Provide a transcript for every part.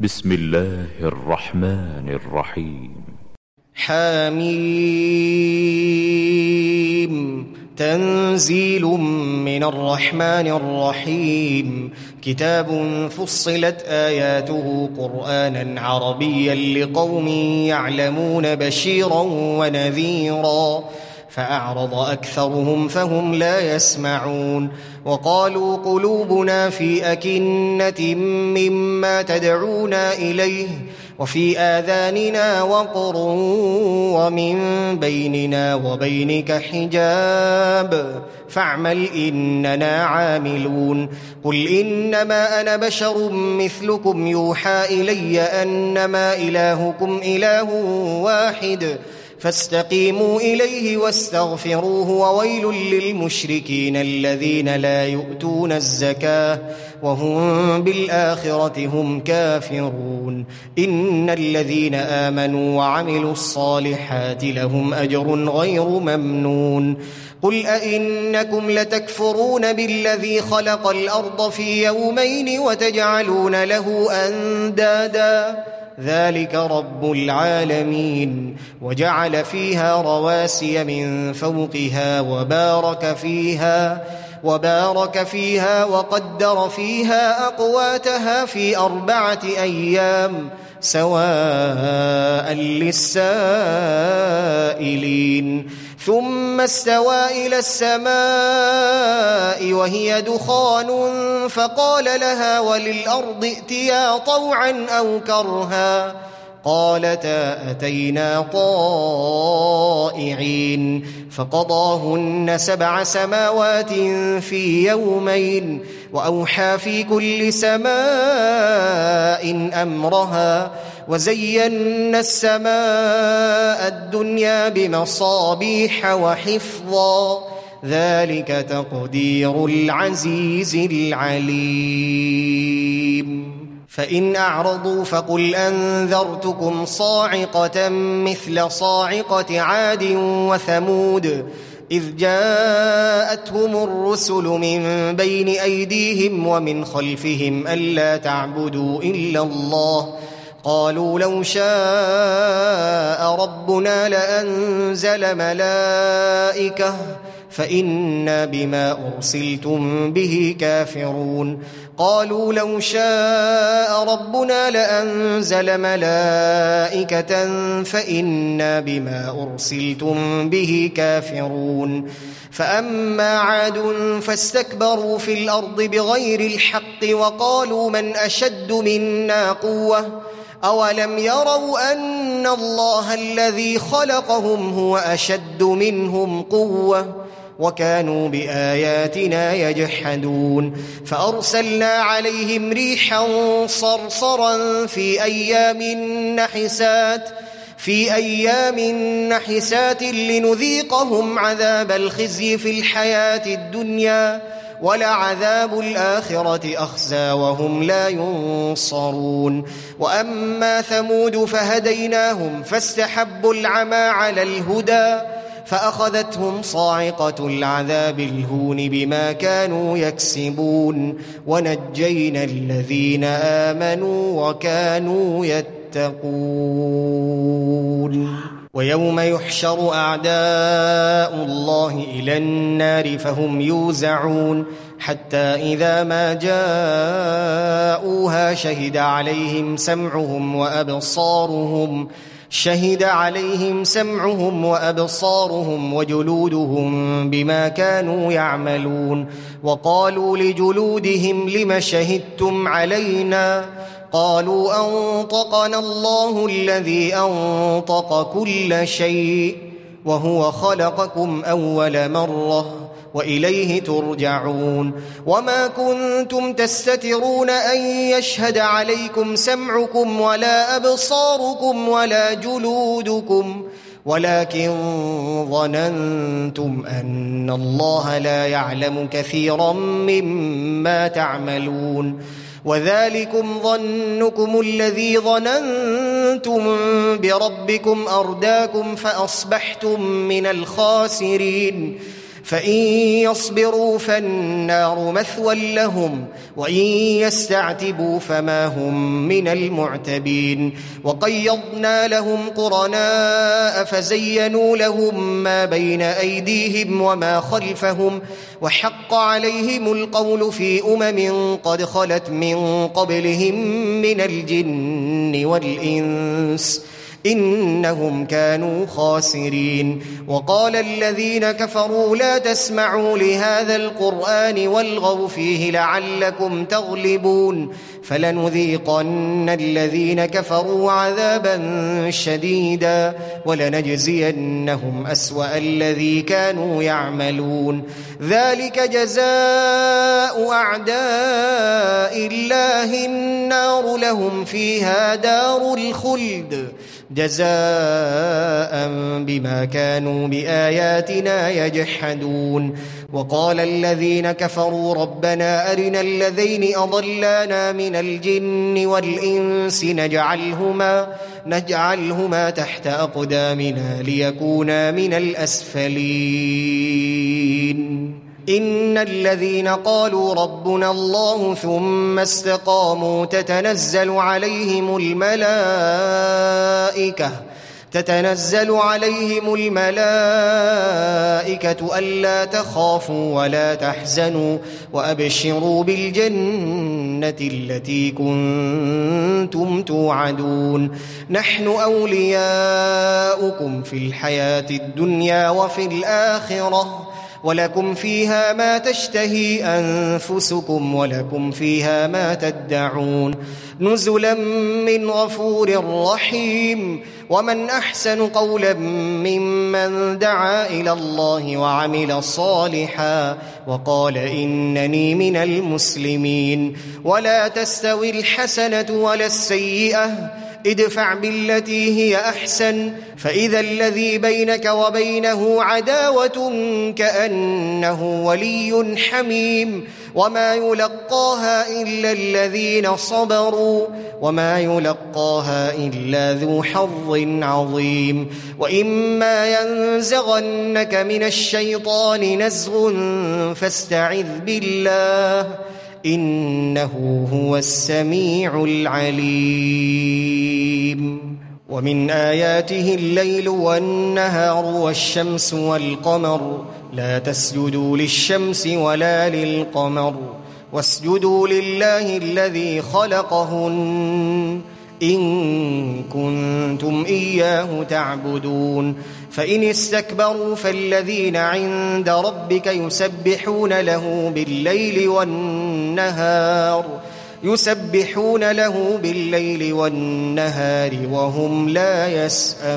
بسم الله الرحمن الرحيم. حميم تنزيل من الرحمن الرحيم. كتاب فصلت آياته قرآنا عربيا لقوم يعلمون بشيرا ونذيرا فأعرض أكثرهم فهم لا يسمعون. وقالوا قلوبنا في أكنة مما تدعونا إليه وفي آذاننا وقر ومن بيننا وبينك حجاب فاعمل إننا عاملون. قل إنما أنا بشر مثلكم يوحى إلي أنما إلهكم إله واحد فاستقيموا إليه واستغفروه. وويل للمشركين الذين لا يؤتون الزكاة وهم بالآخرة هم كافرون. إن الذين آمنوا وعملوا الصالحات لهم أجر غير ممنون. قل أئنكم لتكفرون بالذي خلق الأرض في يومين وتجعلون له أندادا ذلك رب العالمين. وجعل فيها رواسي من فوقها وبارك فيها وقدر فيها أقواتها في 4 أيام سواء للسائلين. ثم استوى إلى السماء وهي دخان فقال لها وللأرض ائتيا طوعا أو كرها قالتا أتينا طائعين. فقضاهن 7 سماوات في يومين وأوحى في كل سماء أمرها وزينا السماء الدنيا بمصابيح وحفظا ذلك تقدير العزيز العليم. فإن أعرضوا فقل أنذرتكم صاعقة مثل صاعقة عاد وثمود إذ جاءتهم الرسل من بين أيديهم ومن خلفهم ألا تعبدوا إلا الله قالوا لو شاء ربنا لأنزل ملائكة فإنا بما أرسلتم به كافرون. قالوا لو شاء ربنا لأنزل ملائكة فإنا بما أرسلتم به كافرون. فأما عاد فاستكبروا في الأرض بغير الحق وقالوا من أشد منا قوة أولم يروا أن الله الذي خلقهم هو أشد منهم قوة وكانوا بآياتنا يجحدون. فأرسلنا عليهم ريحا صرصرا في أيام نحسات لنذيقهم عذاب الخزي في الحياة الدنيا ولعذاب الآخرة أخزى وهم لا ينصرون. وأما ثمود فهديناهم فاستحبوا العمى على الهدى فأخذتهم صاعقة العذاب الهون بما كانوا يكسبون ونجينا الذين آمنوا وكانوا يتقون. ويوم يحشر أعداء الله إلى النار فهم يوزعون حتى إذا ما جاءوها شهد عليهم سمعهم وأبصارهم وجلودهم بما كانوا يعملون. وقالوا لجلودهم لم شهدتم علينا قالوا أنطقنا الله الذي أنطق كل شيء وهو خلقكم أول مرة وإليه ترجعون. وما كنتم تستترون أن يشهد عليكم سمعكم ولا أبصاركم ولا جلودكم ولكن ظننتم أن الله لا يعلم كثيرا مما تعملون. وذلكم ظنكم الذي ظننتم بربكم أرداكم فأصبحتم من الخاسرين. فإن يصبروا فالنار مثوى لهم وإن يستعتبوا فما هم من المعتبين وقيضنا لهم قرناء فزينوا لهم ما بين أيديهم وما خلفهم وحق عليهم القول في قد خلت من قبلهم من الجن والإنس إنهم كانوا خاسرين وقال الذين كفروا لا تسمعوا لهذا القرآن والغوا فيه لعلكم تغلبون فلنذيقن الذين كفروا عذابا شديدا ولنجزينهم أسوأ الذي كانوا يعملون ذلك جزاء أعداء الله النار لهم فيها دار الخلد جزاء بما كانوا بآياتنا يجحدون وقال الذين كفروا ربنا أرنا الذين أضلانا من الجن والإنس نجعلهما تحت أقدامنا ليكونا من الأسفلين إن الذين قالوا ربنا الله ثم استقاموا تتنزل عليهم الملائكة ألا تخافوا ولا تحزنوا وأبشروا بالجنة التي كنتم توعدون نحن أولياؤكم في الحياة الدنيا وفي الآخرة ولكم فيها ما تشتهي أنفسكم ولكم فيها ما تدعون نزلا من غفور رحيم ومن أحسن قولا ممن دعا إلى الله وعمل صالحا وقال إنني من المسلمين ولا تستوي الحسنة ولا السيئة ادفع بالتي هي أحسن فإذا الذي بينك وبينه عداوة كأنه ولي حميم وما يلقاها إلا الذين صبروا وما يلقاها إلا ذو حظ عظيم وإما ينزغنك من الشيطان نزغ فاستعذ بالله إنه هو السميع العليم ومن آياته الليل والنهار والشمس والقمر لا تسجدوا للشمس ولا للقمر واسجدوا لله الذي خلقهن إن كنتم إياه تعبدون فإن استكبروا فالذين عند ربك يسبحون له بالليل والنهار وهم لا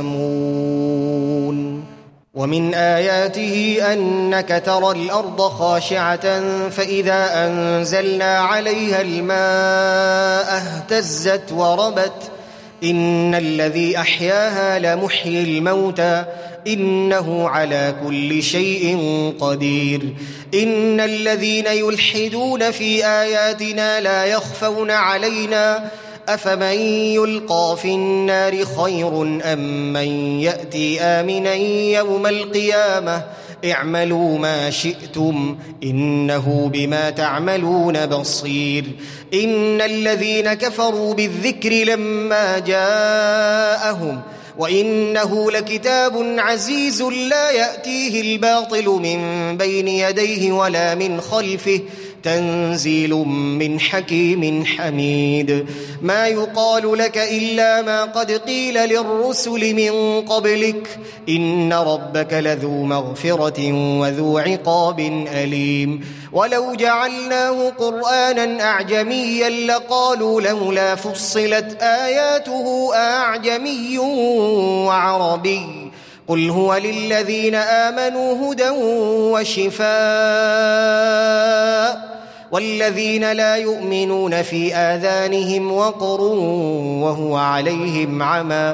يسأمون ومن آياته أنك ترى الأرض خاشعة فإذا أنزلنا عليها الماء اهتزت وربت إن الذي أحياها لمحيي الموتى إنه على كل شيء قدير إن الذين يلحدون في آياتنا لا يخفون علينا أفمن يلقى في النار خير أم من يأتي آمنا يوم القيامة اعملوا ما شئتم إنه بما تعملون بصير إن الذين كفروا بالذكر لما جاءهم وإنه لكتاب عزيز لا يأتيه الباطل من بين يديه ولا من خلفه تنزيل من حكيم حميد ما يقال لك إلا ما قد قيل للرسل من قبلك إن ربك لذو مغفرة وذو عقاب أليم ولو جعلناه قرآنا أعجميا لقالوا لولا فصلت آياته أعجمي وعربي قل هو للذين آمنوا هدى وشفاء والذين لا يؤمنون في آذانهم وقر وهو عليهم عمى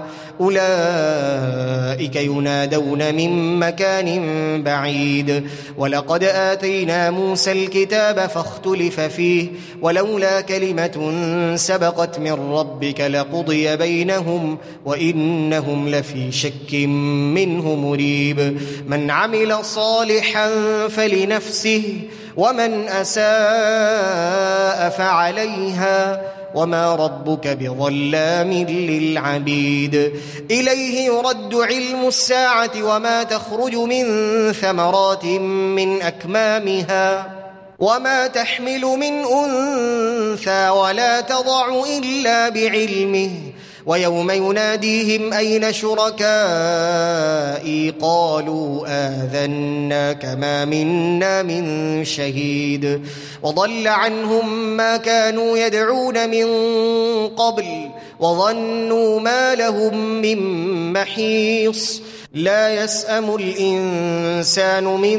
أولئك ينادون من مكان بعيد ولقد آتينا موسى الكتاب فاختلف فيه ولولا كلمة سبقت من ربك لقضي بينهم وإنهم لفي شك منه مريب من عمل صالحا فلنفسه ومن أساء فعليها وما ربك بظلام للعبيد إليه يرد علم الساعة وما تخرج من ثمرات من أكمامها وما تحمل من أنثى ولا تضع إلا بعلمه ويوم يناديهم أين شركائي قالوا آذناك ما منا من شهيد وضل عنهم ما كانوا يدعون من قبل وظنوا ما لهم من محيص لا يسأم الإنسان من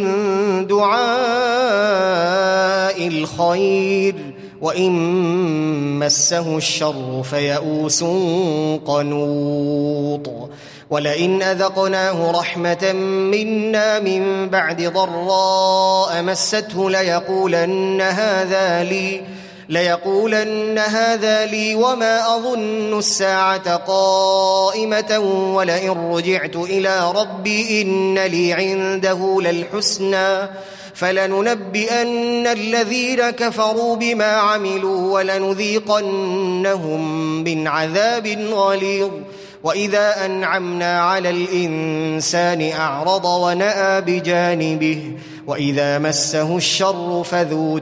دعاء الخير وإن مسه الشر فيئوس قنوط ولئن أذقناه رحمة منا من بعد ضراء مسته ليقولن هذا لي وما أظن الساعة قائمة ولئن رجعت إلى ربي إن لي عنده للحسنى فلننبئن الذين كفروا بما عملوا ولنذيقنهم من عذاب غليظ وإذا أنعمنا على الإنسان أعرض ونأى بجانبه وإذا مسه الشر فذو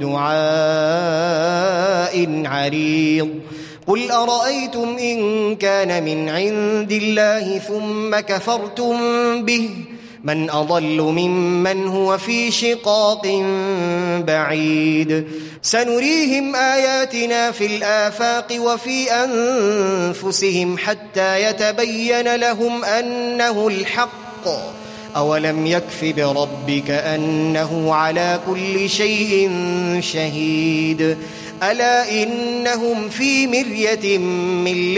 دعاء عريض قل أرأيتم إن كان من عند الله ثم كفرتم به من أضل ممن هو في شقاق بعيد سنريهم آياتنا في الآفاق وفي أنفسهم حتى يتبين لهم أنه الحق أولم يكف بربك أنه على كل شيء شهيد ألا إنهم في مرية من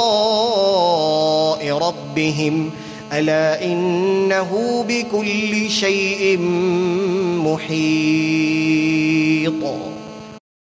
لقاء ربهم ألا إنه بكل شيء محيط